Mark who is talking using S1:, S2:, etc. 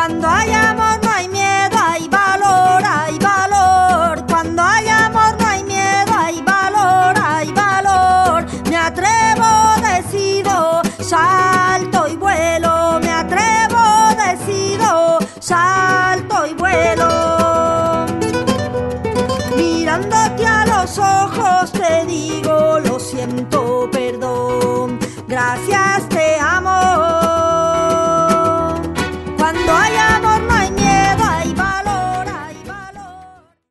S1: Cuando hay amor no hay miedo, hay valor, hay valor. Cuando hay amor no hay miedo, hay valor, hay valor. Me atrevo, decido, salto y vuelo. Me atrevo, decido, salto y vuelo. Mirándote a los ojos te digo, lo siento, perdón. Gracias.